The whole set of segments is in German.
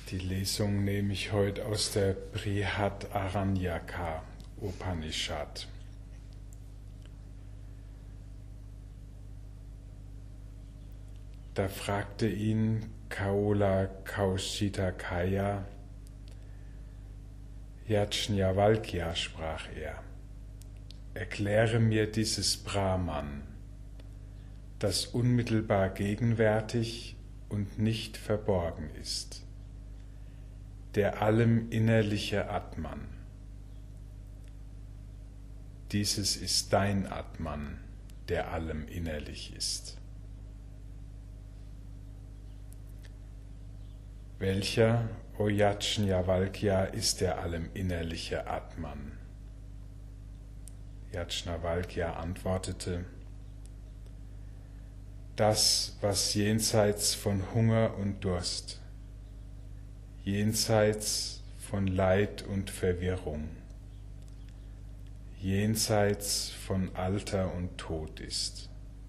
Die Lesung nehme ich heute aus der Brihadaranyaka Upanishad. Da fragte ihn Kaula Kaushitakaja, Yajnavalkya, sprach er, erkläre mir dieses Brahman, das unmittelbar gegenwärtig und nicht verborgen ist, der allem innerliche Atman. Dieses ist dein Atman, der allem innerlich ist. Welcher, o Yajnavalkya, ist der allem innerliche Atman? Yajnavalkya antwortete, das, was jenseits von Hunger und Durst, jenseits von Leid und Verwirrung, jenseits von Alter und Tod ist.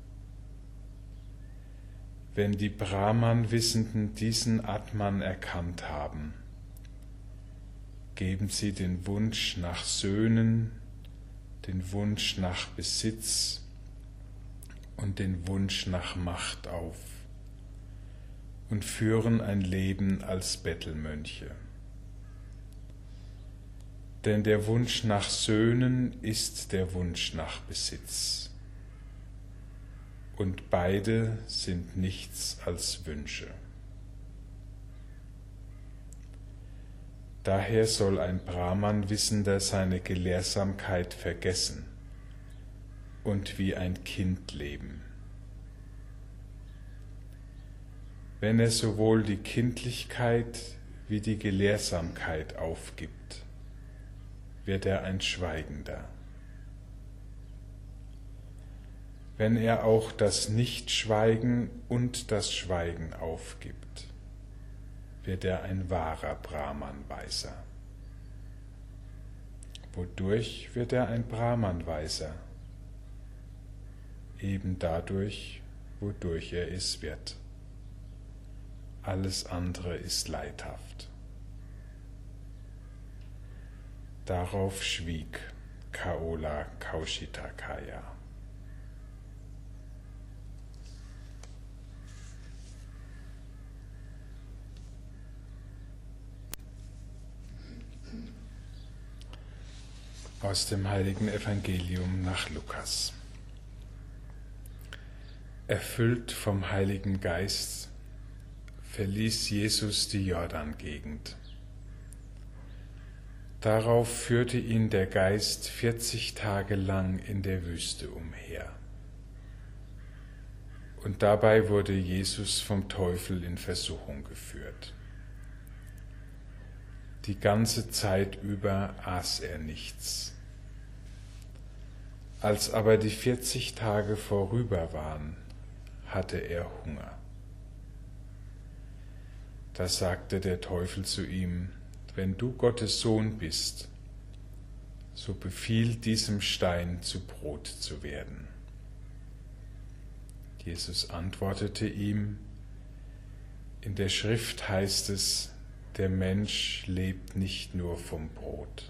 Wenn die Brahman-Wissenden diesen Atman erkannt haben, geben sie den Wunsch nach Söhnen, den Wunsch nach Besitz und den Wunsch nach Macht auf und führen ein Leben als Bettelmönche. Denn der Wunsch nach Söhnen ist der Wunsch nach Besitz. Und beide sind nichts als Wünsche. Daher soll ein Brahman-Wissender seine Gelehrsamkeit vergessen und wie ein Kind leben. Wenn er sowohl die Kindlichkeit wie die Gelehrsamkeit aufgibt, wird er ein Schweigender. Wenn er auch das Nichtschweigen und das Schweigen aufgibt, wird er ein wahrer Brahman-Weiser. Wodurch wird er ein Brahman-Weiser? Eben dadurch, wodurch er es wird. Alles andere ist leidhaft. Darauf schwieg Kaula Kaushitakaja. Aus dem heiligen Evangelium nach Lukas. Erfüllt vom Heiligen Geist verließ Jesus die Jordan-Gegend. Darauf führte ihn der Geist 40 Tage lang in der Wüste umher. Und dabei wurde Jesus vom Teufel in Versuchung geführt. Die ganze Zeit über aß er nichts. Als aber die 40 Tage vorüber waren, hatte er Hunger. Da sagte der Teufel zu ihm, wenn du Gottes Sohn bist, so befiehl diesem Stein zu Brot zu werden. Jesus antwortete ihm, in der Schrift heißt es, der Mensch lebt nicht nur vom Brot.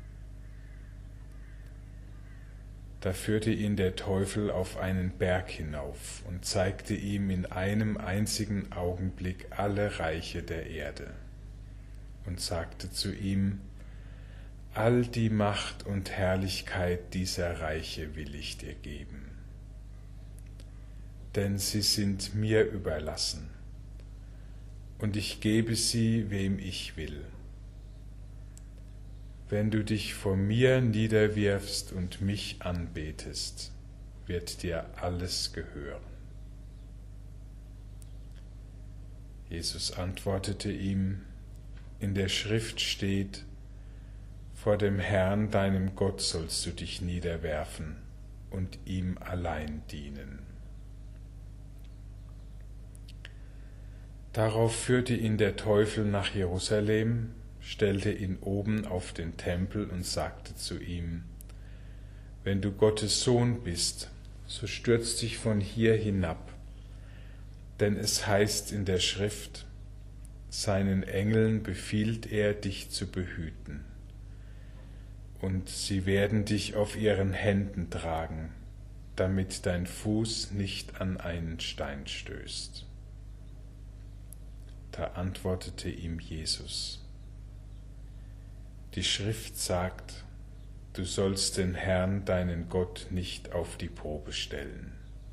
Da führte ihn der Teufel auf einen Berg hinauf und zeigte ihm in einem einzigen Augenblick alle Reiche der Erde und sagte zu ihm, all die Macht und Herrlichkeit dieser Reiche will ich dir geben, denn sie sind mir überlassen und ich gebe sie, wem ich will. Wenn du dich vor mir niederwirfst und mich anbetest, wird dir alles gehören. Jesus antwortete ihm, in der Schrift steht, vor dem Herrn, deinem Gott, sollst du dich niederwerfen und ihm allein dienen. Darauf führte ihn der Teufel nach Jerusalem, stellte ihn oben auf den Tempel und sagte zu ihm, wenn du Gottes Sohn bist, so stürz dich von hier hinab, denn es heißt in der Schrift, Seinen Engeln befiehlt er, dich zu behüten. Und sie werden dich auf ihren Händen tragen, damit dein Fuß nicht an einen Stein stößt. Da antwortete ihm Jesus: Die Schrift sagt, du sollst den Herrn, deinen Gott, nicht auf die Probe stellen.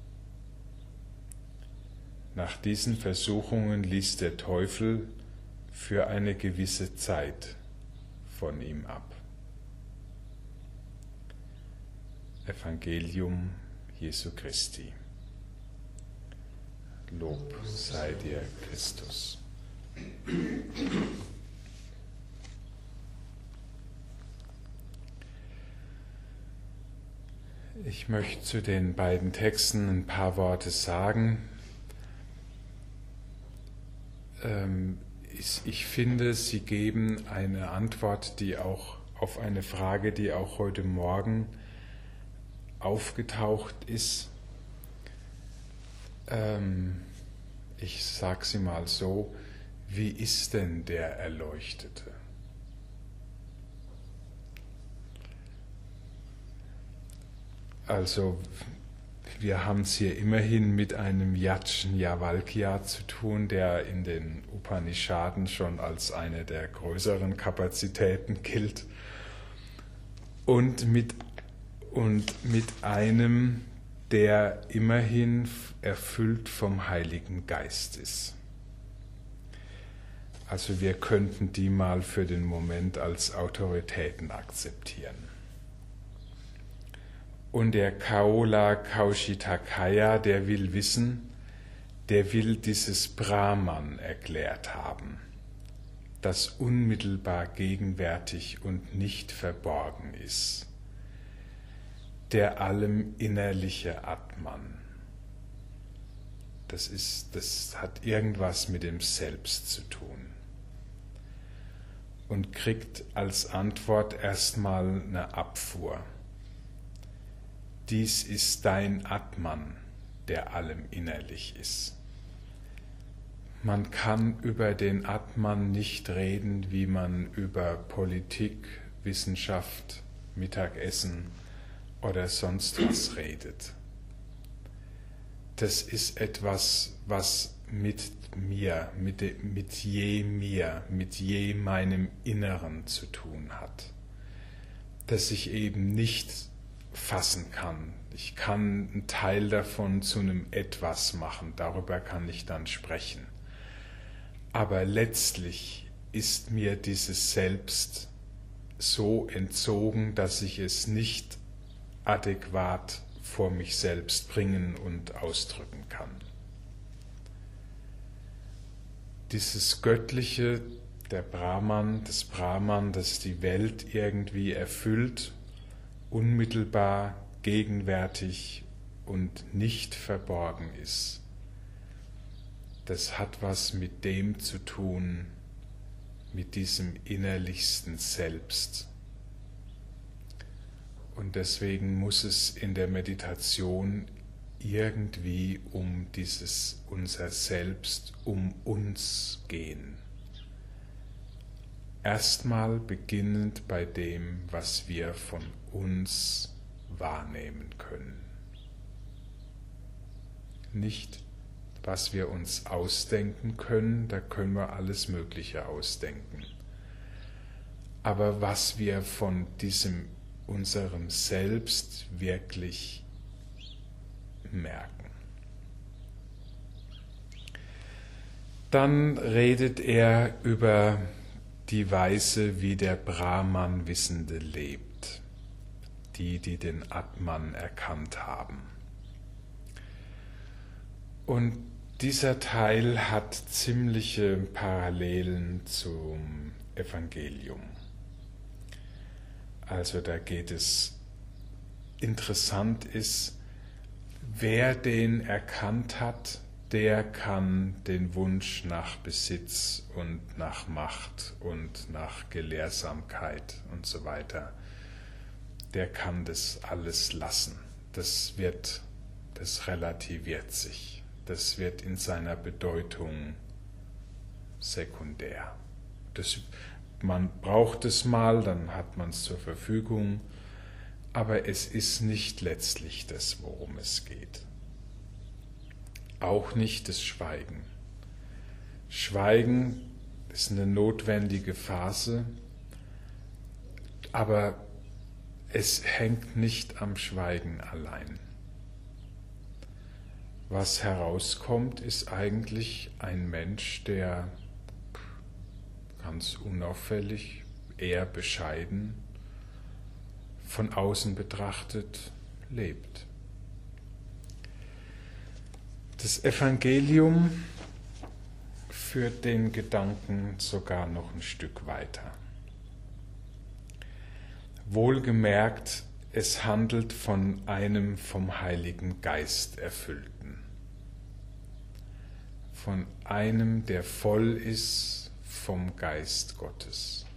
Nach diesen Versuchungen ließ der Teufel für eine gewisse Zeit von ihm ab. Evangelium Jesu Christi. Lob sei dir, Christus. Ich möchte zu den beiden Texten ein paar Worte sagen. Ich finde, sie geben eine Antwort, die auch auf eine Frage, die auch heute Morgen aufgetaucht ist. Ich sage sie mal so: Wie ist denn der Erleuchtete? Also, wir haben es hier immerhin mit einem Yajnavalkya zu tun, der in den Upanishaden schon als eine der größeren Kapazitäten gilt, und mit einem, der immerhin erfüllt vom Heiligen Geist ist. Also wir könnten die mal für den Moment als Autoritäten akzeptieren. Und der Kaula Kaushitaka, der will wissen, der will dieses Brahman erklärt haben, das unmittelbar gegenwärtig und nicht verborgen ist, der allem innerliche Atman. Das hat irgendwas mit dem Selbst zu tun. Und kriegt als Antwort erstmal eine Abfuhr. Dies ist dein Atman, der allem innerlich ist. Man kann über den Atman nicht reden, wie man über Politik, Wissenschaft, Mittagessen oder sonst was redet. Das ist etwas, was mit mir, mit je meinem Inneren zu tun hat, das ich eben nicht fassen kann. Ich kann einen Teil davon zu einem Etwas machen, darüber kann ich dann sprechen. Aber letztlich ist mir dieses Selbst so entzogen, dass ich es nicht adäquat vor mich selbst bringen und ausdrücken kann. Dieses Göttliche, das Brahman, das die Welt irgendwie erfüllt, unmittelbar, gegenwärtig und nicht verborgen ist, das hat was mit dem zu tun, mit diesem innerlichsten Selbst. Und deswegen muss es in der Meditation irgendwie um dieses unser Selbst, um uns gehen. Erstmal beginnend bei dem, was wir von uns wahrnehmen können. Nicht, was wir uns ausdenken können, da können wir alles Mögliche ausdenken. Aber was wir von unserem Selbst wirklich merken. Dann redet er über die Weise, wie der Brahman-Wissende lebt, die den Atman erkannt haben. Und dieser Teil hat ziemliche Parallelen zum Evangelium. Also da geht es, interessant ist, wer den erkannt hat, der kann den Wunsch nach Besitz und nach Macht und nach Gelehrsamkeit und so weiter, der kann das alles lassen. Das relativiert sich. Das wird in seiner Bedeutung sekundär. Man braucht es mal, dann hat man es zur Verfügung, aber es ist nicht letztlich das, worum es geht. Auch nicht das Schweigen. Schweigen ist eine notwendige Phase, aber es hängt nicht am Schweigen allein. Was herauskommt, ist eigentlich ein Mensch, der ganz unauffällig, eher bescheiden, von außen betrachtet lebt. Das Evangelium führt den Gedanken sogar noch ein Stück weiter. Wohlgemerkt, es handelt von einem vom Heiligen Geist erfüllten, von einem, der voll ist vom Geist Gottes.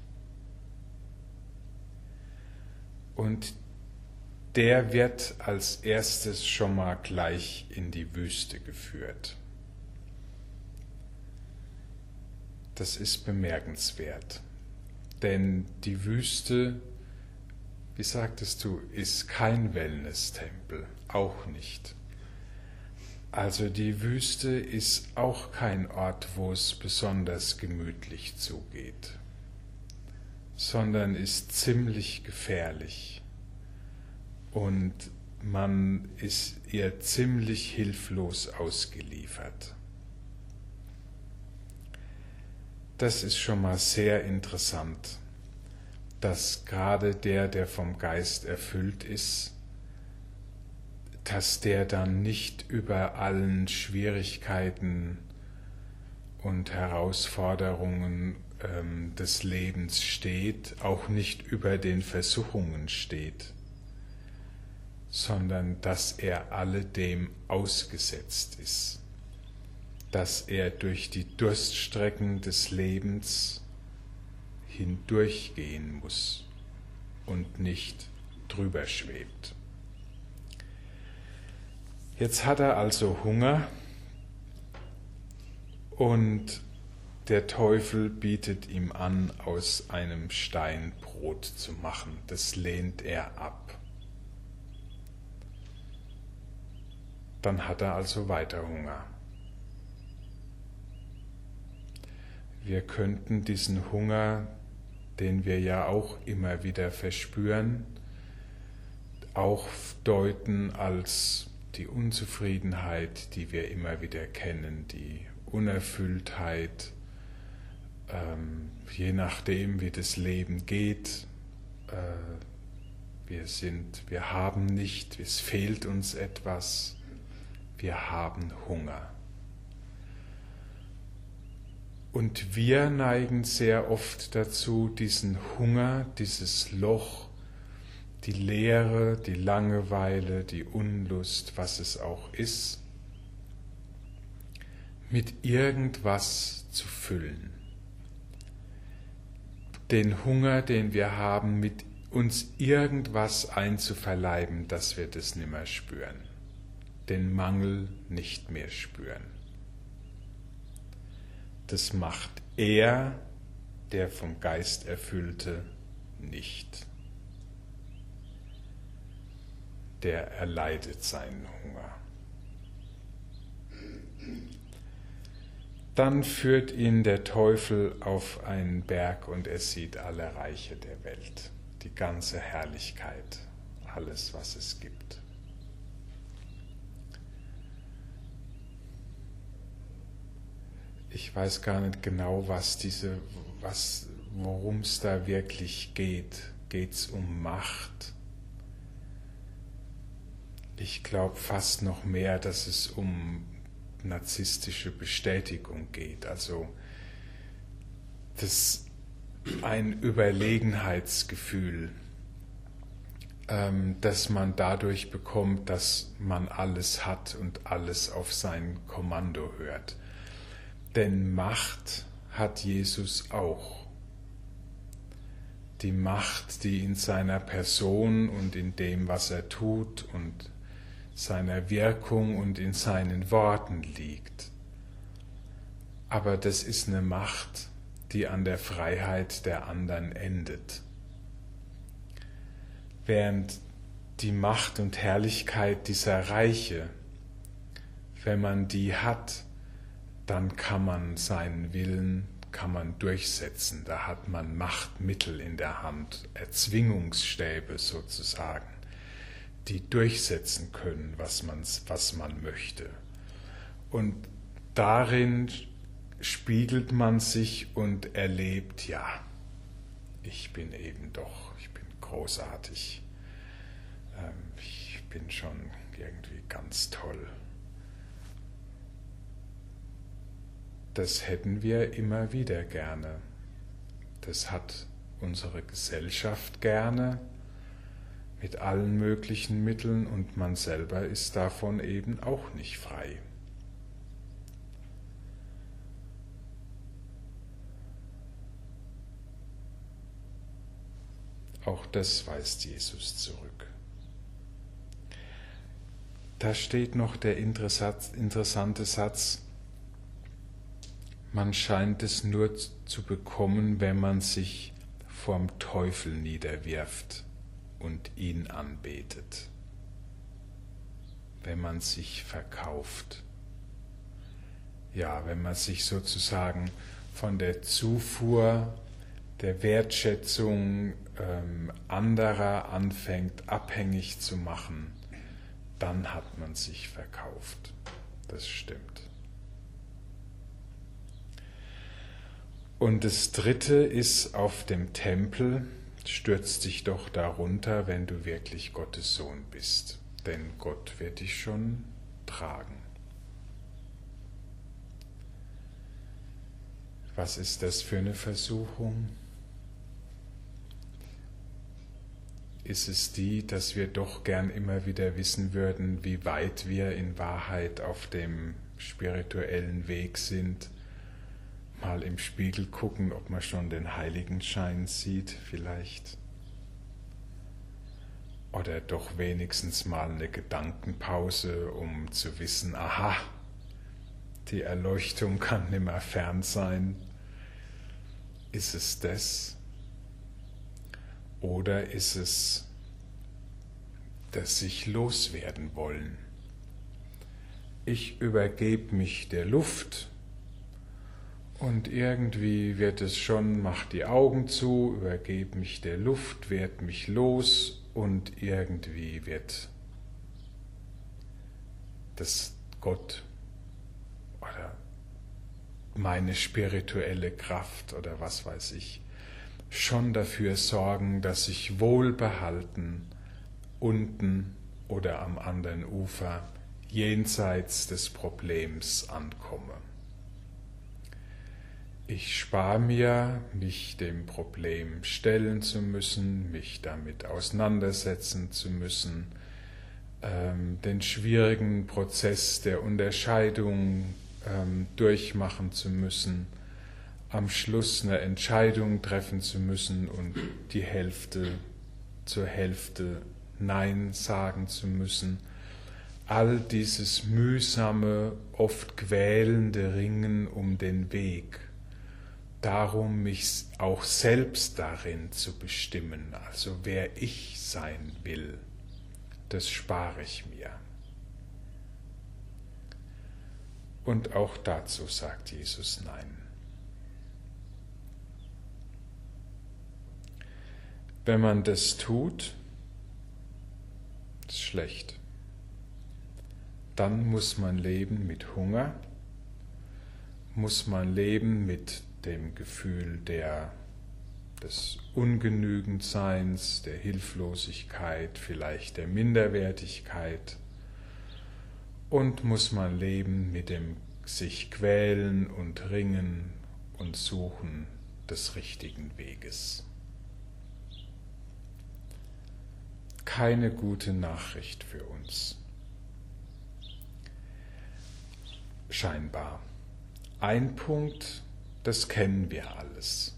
Und der wird als erstes schon mal gleich in die Wüste geführt. Das ist bemerkenswert, denn die Wüste, wie sagtest du, ist kein Wellness-Tempel, auch nicht. Also die Wüste ist auch kein Ort, wo es besonders gemütlich zugeht, sondern ist ziemlich gefährlich und man ist ihr ziemlich hilflos ausgeliefert. Das ist schon mal sehr interessant, dass gerade der vom Geist erfüllt ist, dass der dann nicht über allen Schwierigkeiten und Herausforderungen des Lebens steht, auch nicht über den Versuchungen steht, sondern dass er alledem ausgesetzt ist, dass er durch die Durststrecken des Lebens hindurchgehen muss und nicht drüber schwebt. Jetzt hat er also Hunger und der Teufel bietet ihm an, aus einem Stein Brot zu machen. Das lehnt er ab. Dann hat er also weiter Hunger. Wir könnten diesen Hunger, den wir ja auch immer wieder verspüren, auch deuten als die Unzufriedenheit, die wir immer wieder kennen, die Unerfülltheit, je nachdem, wie das Leben geht. Wir haben nicht, es fehlt uns etwas, wir haben Hunger. Und wir neigen sehr oft dazu, diesen Hunger, dieses Loch, die Leere, die Langeweile, die Unlust, was es auch ist, mit irgendwas zu füllen. Den Hunger, den wir haben, mit uns irgendwas einzuverleiben, dass wir das nimmer spüren, den Mangel nicht mehr spüren. Das macht er, der vom Geist Erfüllte, nicht. Der erleidet seinen Hunger. Dann führt ihn der Teufel auf einen Berg und er sieht alle Reiche der Welt, die ganze Herrlichkeit, alles, was es gibt. Ich weiß gar nicht genau, worum es da wirklich geht. Geht es um Macht? Ich glaube fast noch mehr, dass es um narzisstische Bestätigung geht. Also ein Überlegenheitsgefühl, das man dadurch bekommt, dass man alles hat und alles auf sein Kommando hört. Denn Macht hat Jesus auch. Die Macht, die in seiner Person und in dem, was er tut und seiner Wirkung und in seinen Worten liegt. Aber das ist eine Macht, die an der Freiheit der anderen endet. Während die Macht und Herrlichkeit dieser Reiche, wenn man die hat, dann kann man seinen Willen durchsetzen. Da hat man Machtmittel in der Hand, Erzwingungsstäbe sozusagen, die durchsetzen können, was man möchte. Und darin spiegelt man sich und erlebt, ja, ich bin großartig. Ich bin schon irgendwie ganz toll. Das hätten wir immer wieder gerne. Das hat unsere Gesellschaft gerne mit allen möglichen Mitteln und man selber ist davon eben auch nicht frei. Auch das weist Jesus zurück. Da steht noch der interessante Satz: Man scheint es nur zu bekommen, wenn man sich vorm Teufel niederwirft und ihn anbetet. Wenn man sich verkauft. Ja, wenn man sich sozusagen von der Zufuhr, der Wertschätzung anderer anfängt abhängig zu machen, dann hat man sich verkauft. Das stimmt. Und das dritte ist auf dem Tempel: Stürz dich doch darunter, wenn du wirklich Gottes Sohn bist, denn Gott wird dich schon tragen. Was ist das für eine Versuchung? Ist es die, dass wir doch gern immer wieder wissen würden, wie weit wir in Wahrheit auf dem spirituellen Weg sind? Mal im Spiegel gucken, ob man schon den Heiligenschein sieht vielleicht. Oder doch wenigstens mal eine Gedankenpause, um zu wissen, aha, die Erleuchtung kann nimmer fern sein. Ist es das? Oder ist es das sich loswerden wollen? Ich übergebe mich der Luft und irgendwie wird es schon, mach die Augen zu, übergebe mich der Luft, werd mich los und irgendwie wird das Gott oder meine spirituelle Kraft oder was weiß ich schon dafür sorgen, dass ich wohlbehalten unten oder am anderen Ufer jenseits des Problems ankomme. Ich spare mir, mich dem Problem stellen zu müssen, mich damit auseinandersetzen zu müssen, den schwierigen Prozess der Unterscheidung durchmachen zu müssen, am Schluss eine Entscheidung treffen zu müssen und die Hälfte zur Hälfte Nein sagen zu müssen. All dieses mühsame, oft quälende Ringen um den Weg. Darum, mich auch selbst darin zu bestimmen, also wer ich sein will, das spare ich mir. Und auch dazu sagt Jesus Nein. Wenn man das tut, ist schlecht. Dann muss man leben mit Hunger, muss man leben mit dem Gefühl des Ungenügendseins, der Hilflosigkeit, vielleicht der Minderwertigkeit, und muss man leben mit dem sich quälen und ringen und suchen des richtigen Weges. Keine gute Nachricht für uns. Scheinbar. Ein Punkt, das kennen wir alles.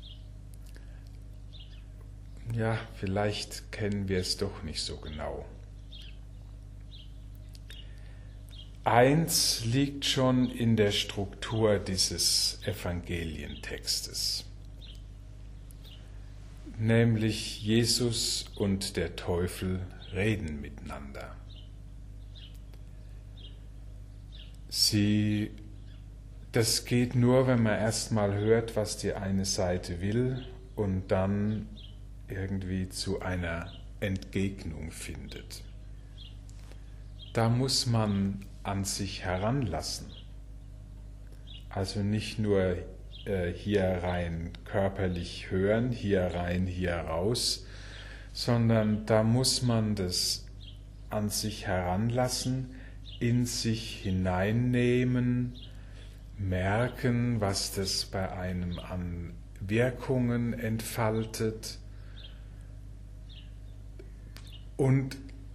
Ja, vielleicht kennen wir es doch nicht so genau. eins liegt schon in der Struktur dieses Evangelientextes, nämlich Jesus und der Teufel reden miteinander. Das geht nur, wenn man erstmal hört, was die eine Seite will und dann irgendwie zu einer Entgegnung findet. Da muss man an sich heranlassen. Also nicht nur hier rein körperlich hören, hier rein, hier raus, sondern da muss man das an sich heranlassen, in sich hineinnehmen, merken, was das bei einem an Wirkungen entfaltet und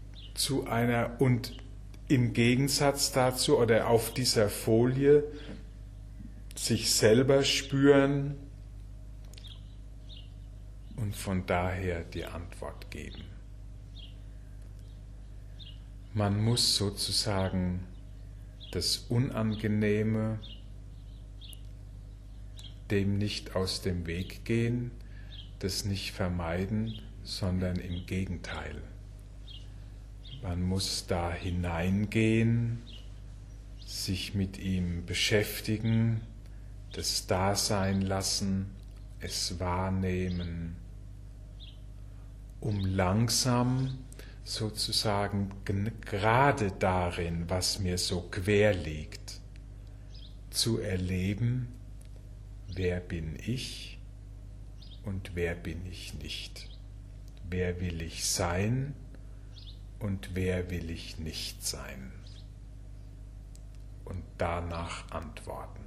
im Gegensatz dazu oder auf dieser Folie sich selber spüren und von daher die Antwort geben. Man muss sozusagen das Unangenehme dem nicht aus dem Weg gehen, das nicht vermeiden, sondern im Gegenteil. Man muss da hineingehen, sich mit ihm beschäftigen, das Dasein lassen, es wahrnehmen, um langsam sozusagen gerade darin, was mir so quer liegt, zu erleben, wer bin ich und wer bin ich nicht, wer will ich sein und wer will ich nicht sein und danach antworten.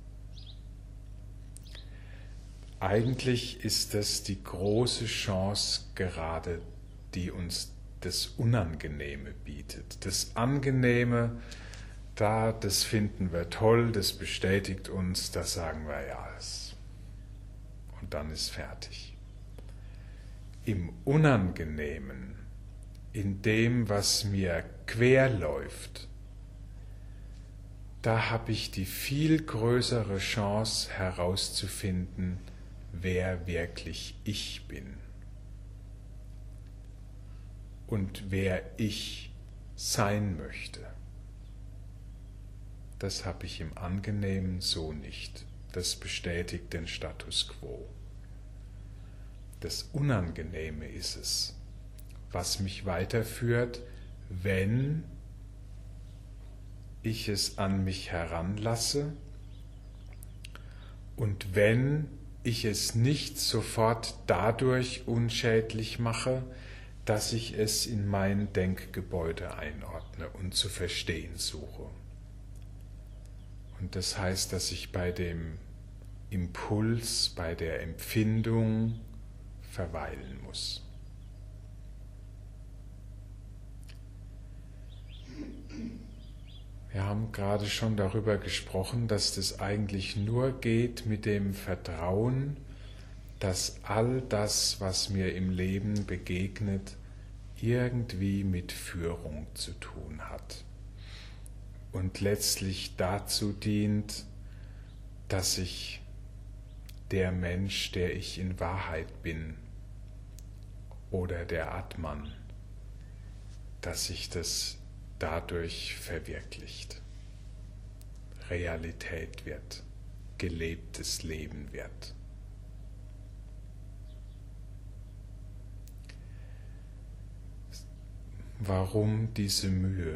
Eigentlich ist das die große Chance gerade, die uns das Unangenehme bietet. Das Angenehme, das finden wir toll, das bestätigt uns, das sagen wir ja alles. Und dann ist fertig. Im Unangenehmen, in dem, was mir quer läuft, da habe ich die viel größere Chance herauszufinden, wer wirklich ich bin und wer ich sein möchte. Das habe ich im Angenehmen so nicht. Das bestätigt den Status quo. Das Unangenehme ist es, was mich weiterführt, wenn ich es an mich heranlasse und wenn ich es nicht sofort dadurch unschädlich mache, dass ich es in mein Denkgebäude einordne und zu verstehen suche. Und das heißt, dass ich bei dem Impuls, bei der Empfindung verweilen muss. Wir haben gerade schon darüber gesprochen, dass das eigentlich nur geht mit dem Vertrauen, dass all das, was mir im Leben begegnet, irgendwie mit Führung zu tun hat und letztlich dazu dient, dass ich der Mensch, der ich in Wahrheit bin, oder der Atman, dass sich das dadurch verwirklicht, Realität wird, gelebtes Leben wird. Warum diese Mühe?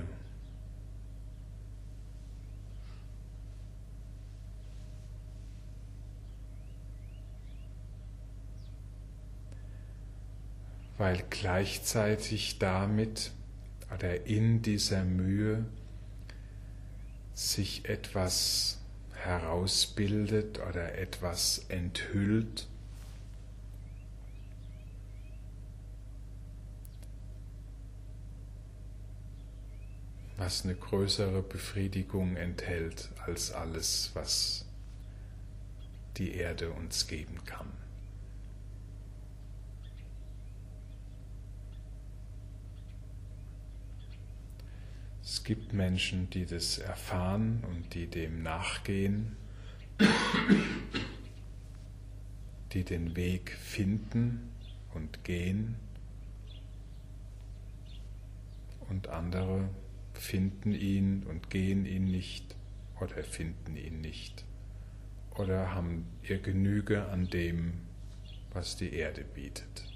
Weil gleichzeitig damit oder in dieser Mühe sich etwas herausbildet oder etwas enthüllt, was eine größere Befriedigung enthält als alles, was die Erde uns geben kann. Es gibt Menschen, die das erfahren und die dem nachgehen, die den Weg finden und gehen, und andere finden ihn und gehen ihn nicht oder finden ihn nicht oder haben ihr Genüge an dem, was die Erde bietet.